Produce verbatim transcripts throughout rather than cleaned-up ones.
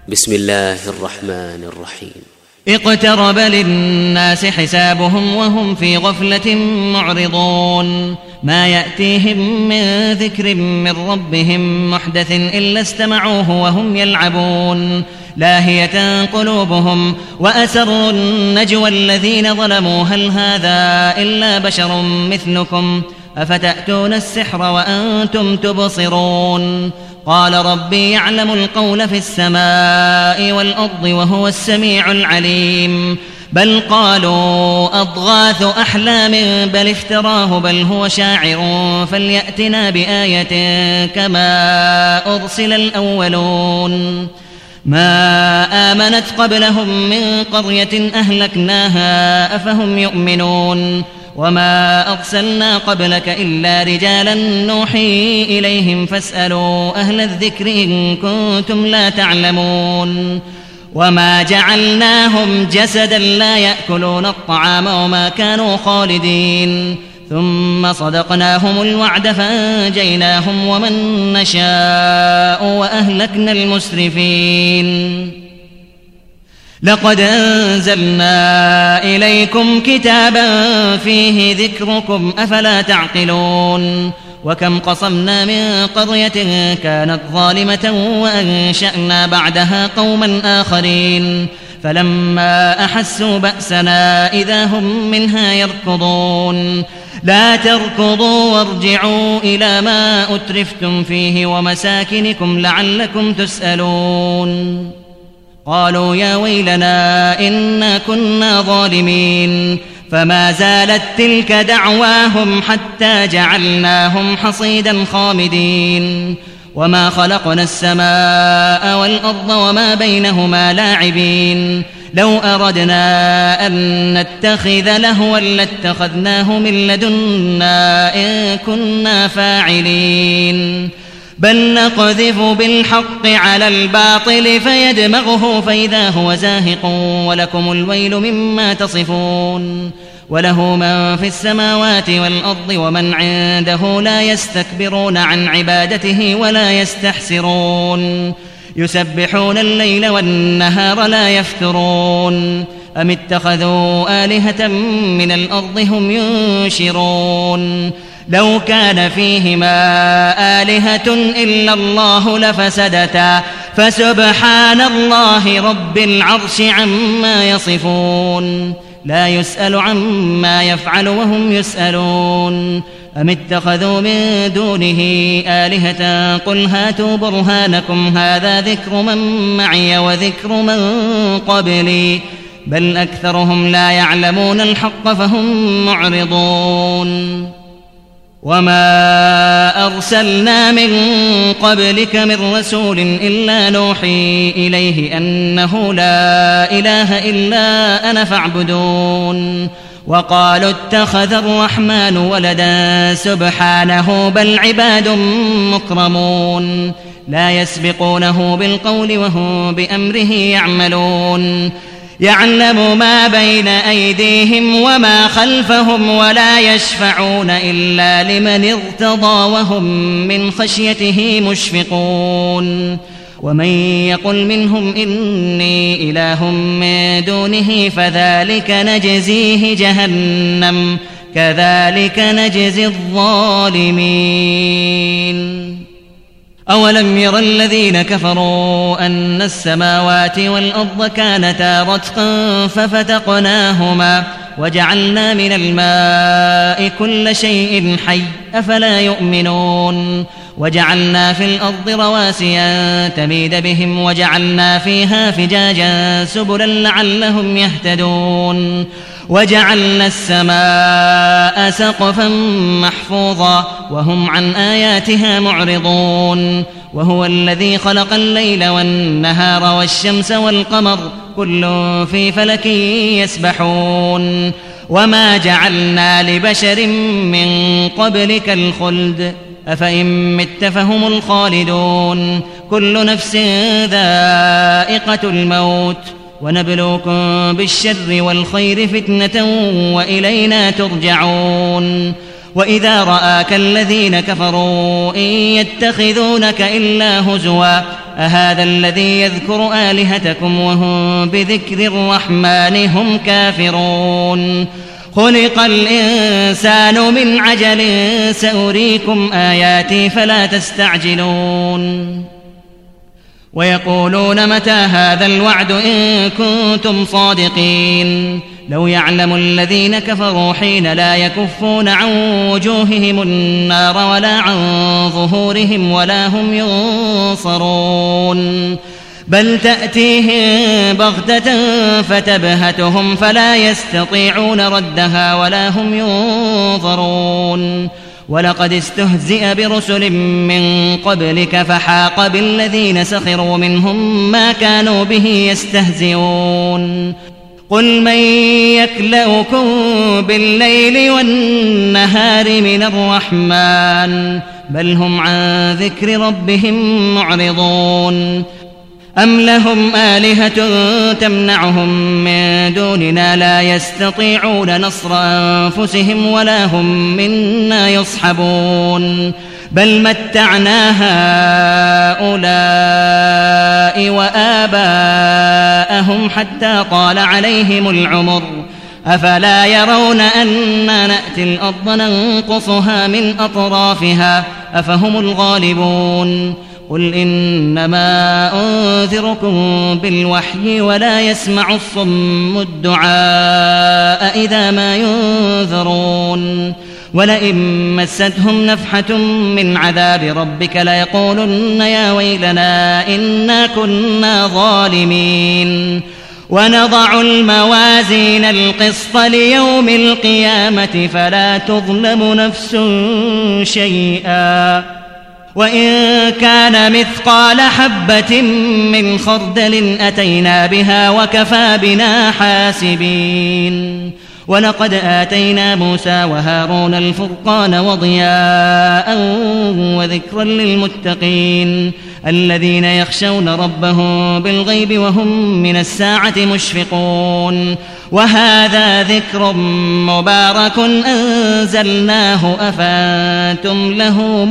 بسم الله الرحمن الرحيم. اقترب للناس حسابهم وهم في غفلة معرضون ما يأتيهم من ذكر من ربهم محدث إلا استمعوه وهم يلعبون لاهية قلوبهم وأسروا النجوى الذين ظلموا هل هذا إلا بشر مثلكم أفتأتون السحر وأنتم تبصرون قال ربي يعلم القول في السماء والأرض وهو السميع العليم بل قالوا أضغاث أحلام بل افتراه بل هو شاعر فليأتنا بآية كما أرسل الأولون ما آمنت قبلهم من قرية أهلكناها أفهم يؤمنون وما أرسلنا قبلك إلا رجالا نوحي إليهم فاسألوا أهل الذكر إن كنتم لا تعلمون وما جعلناهم جسدا لا يأكلون الطعام وما كانوا خالدين ثم صدقناهم الوعد فأنجيناهم ومن نشاء وأهلكنا المسرفين لقد أنزلنا إليكم كتابا فيه ذكركم أفلا تعقلون وكم قصمنا من قرية كانت ظالمة وأنشأنا بعدها قوما آخرين فلما أحسوا بأسنا إذا هم منها يركضون لا تركضوا وارجعوا إلى ما أترفتم فيه ومساكنكم لعلكم تسألون قالوا يا ويلنا إنا كنا ظالمين فما زالت تلك دعواهم حتى جعلناهم حصيدا خامدين وما خلقنا السماء والأرض وما بينهما لاعبين لو أردنا أن نتخذ لهوا لاتخذناه من لدنا إن كنا فاعلين بل نقذف بالحق على الباطل فيدمغه فإذا هو زاهق ولكم الويل مما تصفون وله من في السماوات والأرض ومن عنده لا يستكبرون عن عبادته ولا يستحسرون يسبحون الليل والنهار لا يفترون أم اتخذوا آلهة من الأرض هم ينشرون لو كان فيهما آلهة إلا الله لفسدتا فسبحان الله رب العرش عما يصفون لا يسأل عما يفعل وهم يسألون أم اتخذوا من دونه آلهة قل هاتوا برهانكم هذا ذكر من معي وذكر من قبلي بل أكثرهم لا يعلمون الحق فهم معرضون وما أرسلنا من قبلك من رسول إلا نوحي إليه أنه لا إله إلا أنا فاعبدون وقالوا اتخذ الرحمن ولدا سبحانه بل عباد مكرمون لا يسبقونه بالقول وهم بأمره يعملون يعلم ما بين أيديهم وما خلفهم ولا يشفعون إلا لمن ارتضى وهم من خشيته مشفقون ومن يقل منهم إني إله من دونه فذلك نجزيه جهنم كذلك نجزي الظالمين أولم ير الذين كفروا أن السماوات والأرض كانتا رتقا ففتقناهما وجعلنا من الماء كل شيء حي أفلا يؤمنون وجعلنا في الأرض رواسي أن تميد بهم وجعلنا فيها فجاجا سبلا لعلهم يهتدون وجعلنا السماء سقفا محفوظا وهم عن آياتها معرضون وهو الذي خلق الليل والنهار والشمس والقمر كل في فلك يسبحون وما جعلنا لبشر من قبلك الخلد أفإن مت فهم الخالدون كل نفس ذائقة الموت ونبلوكم بالشر والخير فتنة وإلينا ترجعون وإذا رآك الذين كفروا إن يتخذونك إلا هزوا أهذا الذي يذكر آلهتكم وهم بذكر الرحمن هم كافرون خلق الإنسان من عجل سأريكم آياتي فلا تستعجلون ويقولون متى هذا الوعد إن كنتم صادقين لو يعلم الذين كفروا حين لا يكفون عن وجوههم النار ولا عن ظهورهم ولا هم ينصرون بل تأتيهم بغتة فتبهتهم فلا يستطيعون ردها ولا هم ينظرون ولقد استهزئ برسل من قبلك فحاق بالذين سخروا منهم ما كانوا به يستهزئون قل من يكلؤكم بالليل والنهار من الرحمن بل هم عن ذكر ربهم معرضون أم لهم آلهة تمنعهم من دوننا لا يستطيعون نصر أنفسهم ولا هم منا يصحبون بل متعنا هؤلاء وآباءهم حتى طال عليهم العمر أفلا يرون أنا نأتي الأرض ننقصها من أطرافها أفهم الغالبون قل إنما أنذركم بالوحي ولا يسمع الصم الدعاء إذا ما ينذرون ولئن مستهم نفحة من عذاب ربك ليقولن يا ويلنا إنا كنا ظالمين ونضع الموازين القسط ليوم القيامة فلا تظلم نفس شيئا وإن كان مثقال حبة من خردل أتينا بها وكفى بنا حاسبين ولقد آتينا موسى وهارون الفرقان وضياء وذكرا للمتقين الذين يخشون ربهم بالغيب وهم من الساعة مشفقون وهذا ذكر مبارك أنزلناه أفأنتم له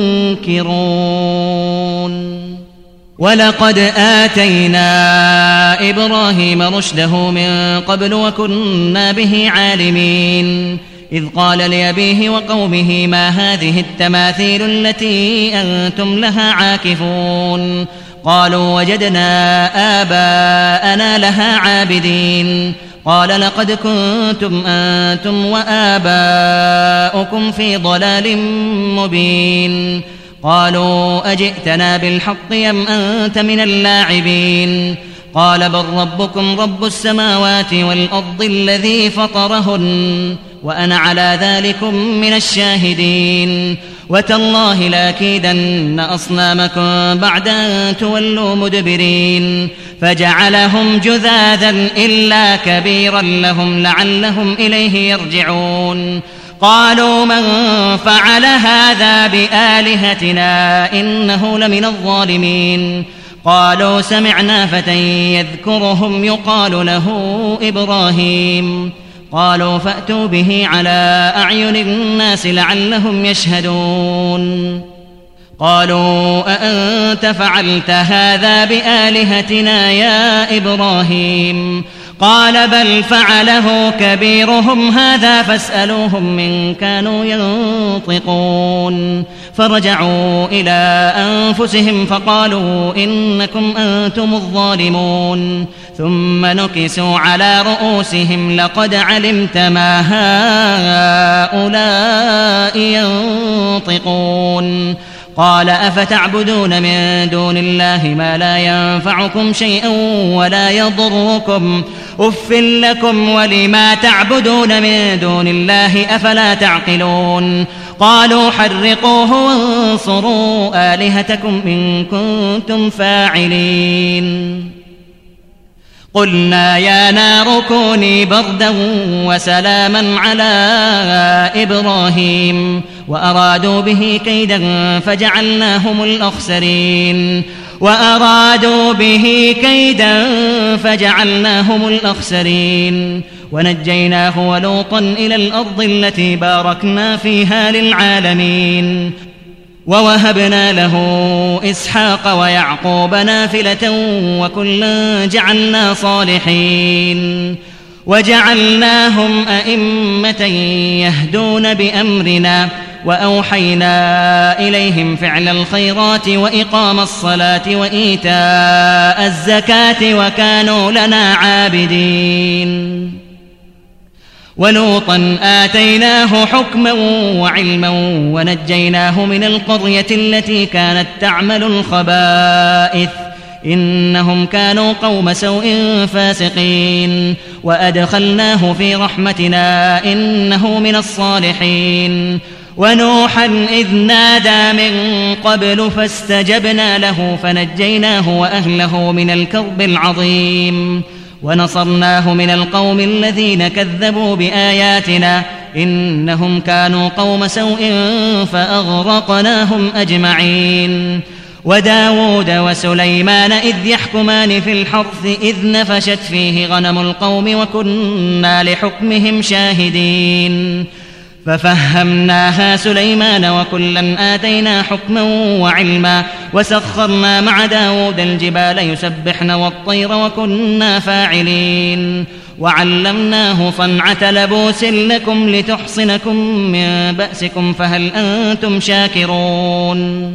منكرون ولقد آتينا إبراهيم رشده من قبل وكنا به عالمين إذ قال لأبيه وقومه ما هذه التماثيل التي أنتم لها عاكفون قالوا وجدنا آباءنا لها عابدين قال لقد كنتم أنتم وآباؤكم في ضلال مبين قالوا أجئتنا بالحق أم أنت من اللاعبين قال بل ربكم رب السماوات والأرض الذي فطرهن وأنا على ذلكم من الشاهدين وتالله لأكيدن أصنامكم بعد أن تولوا مدبرين فجعلهم جذاذا إلا كبيرا لهم لعلهم إليه يرجعون قالوا من فعل هذا بآلهتنا إنه لمن الظالمين قالوا سمعنا فتى يذكرهم يقال له إبراهيم قالوا فأتوا به على أعين الناس لعلهم يشهدون قالوا أأنت فعلت هذا بآلهتنا يا إبراهيم قال بل فعله كبيرهم هذا فاسألوهم من كانوا ينطقون فرجعوا إلى أنفسهم فقالوا إنكم أنتم الظالمون ثم نكسوا على رؤوسهم لقد علمت ما هؤلاء ينطقون قال أفتعبدون من دون الله ما لا ينفعكم شيئا ولا يضركم أف لكم ولما تعبدون من دون الله أفلا تعقلون قالوا حرقوه وانصروا آلهتكم إن كنتم فاعلين قلنا يا نار كوني بردا وسلاما على إبراهيم وأرادوا به كيدا فجعلناهم الأخسرين وأرادوا به كيدا فجعلناهم الأخسرين ونجيناه ولوطا إلى الأرض التي باركنا فيها للعالمين ووهبنا له إسحاق ويعقوب نافلة وكلا جعلنا صالحين وجعلناهم أئمة يهدون بأمرنا وأوحينا إليهم فعل الخيرات وإقام الصلاة وإيتاء الزكاة وكانوا لنا عابدين ولوطا آتيناه حكما وعلما ونجيناه من القرية التي كانت تعمل الخبائث إنهم كانوا قوم سوء فاسقين وأدخلناه في رحمتنا إنه من الصالحين ونوحا إذ نادى من قبل فاستجبنا له فنجيناه وأهله من الكرب العظيم ونصرناه من القوم الذين كذبوا بآياتنا إنهم كانوا قوم سوء فأغرقناهم أجمعين وداود وسليمان إذ يحكمان في الحرث إذ نفشت فيه غنم القوم وكنا لحكمهم شاهدين ففهمناها سليمان وكلا آتينا حكما وعلما وسخرنا مع داود الجبال يسبحن والطير وكنا فاعلين وعلمناه صنعة لبوس لكم لتحصنكم من بأسكم فهل أنتم شاكرون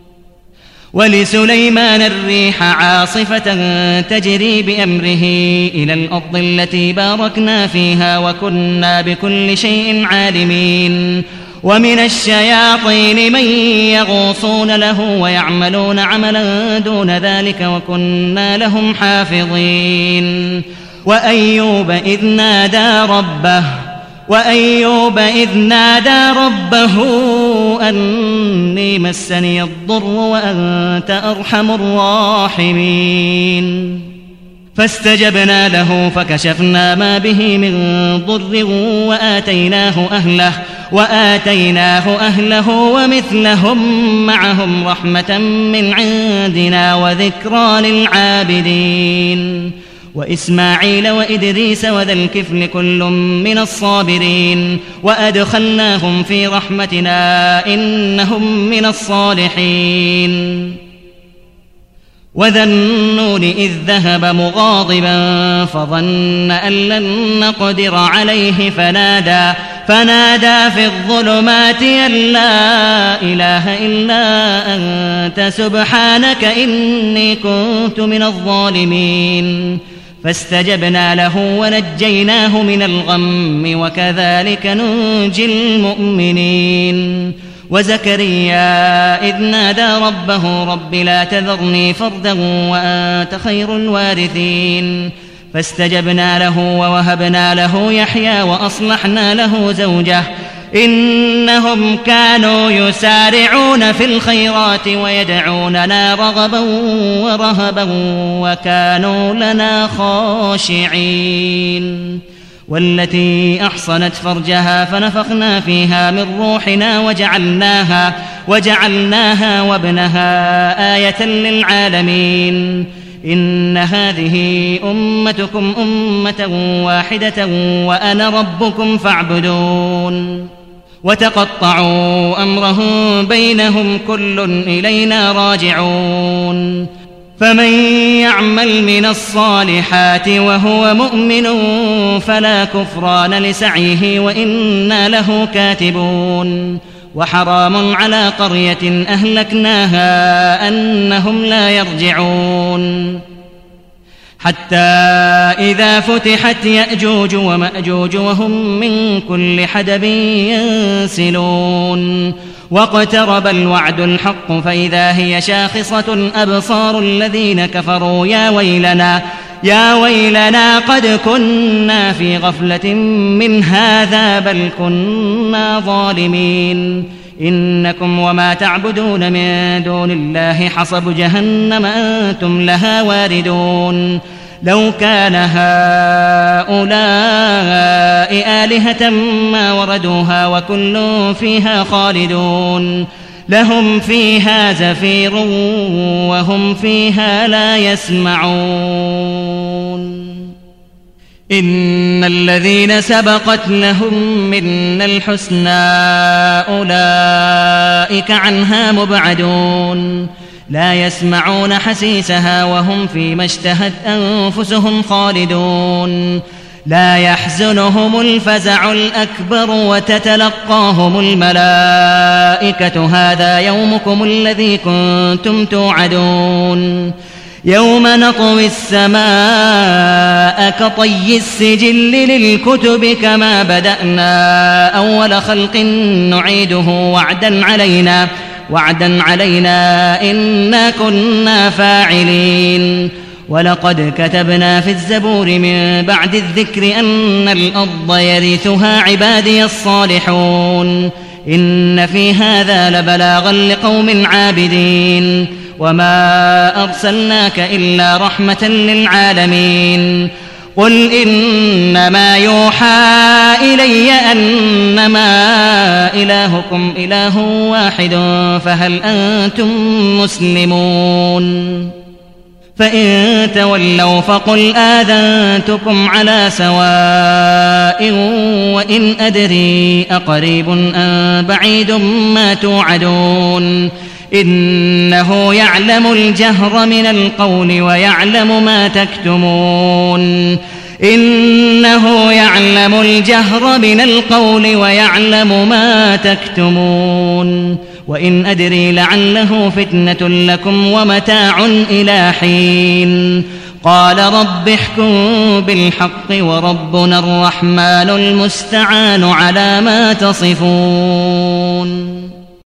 ولسليمان الريح عاصفة تجري بأمره إلى الأرض التي باركنا فيها وكنا بكل شيء عالمين ومن الشياطين من يغوصون له ويعملون عملا دون ذلك وكنا لهم حافظين وأيوب إذ نادى ربه وأيوب إذ نادى ربه أني مسني الضر وأنت أرحم الراحمين فاستجبنا له فكشفنا ما به من ضر وآتيناه أهله وآتيناه أهله ومثلهم معهم رحمة من عندنا وذكرى للعابدين وإسماعيل وإدريس وذا الكفل كل من الصابرين وأدخلناهم في رحمتنا إنهم من الصالحين وذا النون إذ ذهب مغاضبا فظن أن لن نقدر عليه فنادى فنادى في الظلمات أن لا إله إلا أنت سبحانك إني كنت من الظالمين فاستجبنا له ونجيناه من الغم وكذلك ننجي المؤمنين وزكريا إذ نادى ربه رب لا تذرني فردا وأنت خير الوارثين فاستجبنا له ووهبنا له يحيى وأصلحنا له زوجه إنهم كانوا يسارعون في الخيرات ويدعوننا رغبا ورهبا وكانوا لنا خاشعين والتي أحصنت فرجها فنفخنا فيها من روحنا وجعلناها, وجعلناها وابنها آية للعالمين إن هذه أمتكم أمة واحدة وأنا ربكم فاعبدون وتقطعوا أمرهم بينهم كل إلينا راجعون فمن يعمل من الصالحات وهو مؤمن فلا كفران لسعيه وإنا له كاتبون وحرام على قرية أهلكناها أنهم لا يرجعون حتى إذا فتحت يأجوج ومأجوج وهم من كل حدب ينسلون واقترب الوعد الحق فإذا هي شاخصة أبصار الذين كفروا يا ويلنا يا ويلنا قد كنا في غفلة من هذا بل كنا ظالمين إنكم وما تعبدون من دون الله حصب جهنم أنتم لها واردون لو كان هؤلاء آلهة ما وردوها وكل فيها خالدون لهم فيها زفير وهم فيها لا يسمعون إن الذين سبقت لهم منا الحسنى أولئك عنها مبعدون لا يسمعون حسيسها وهم فيما اشتهت أنفسهم خالدون لا يحزنهم الفزع الأكبر وتتلقاهم الملائكة هذا يومكم الذي كنتم توعدون يوم نطوي السماء كطي السجل للكتب كما بدأنا أول خلق نعيده وعدا علينا وعدا علينا إنا كنا فاعلين ولقد كتبنا في الزبور من بعد الذكر أن الأرض يرثها عبادي الصالحون إن في هذا لبلاغا لقوم عابدين وما أرسلناك إلا رحمة للعالمين قل إنما يوحى إلي أنما إلهكم إله واحد فهل أنتم مسلمون فإن تولوا فقل آذنتكم على سواء وإن أدري أقريب أم بعيد ما توعدون إنه يعلم الجهر من القول ويعلم ما تكتمون إنه يعلم الجهر من القول ويعلم ما تكتمون وإن أدري لعله فتنة لكم ومتاع إلى حين قال رب احكم بالحق وربنا الرحمن المستعان على ما تصفون.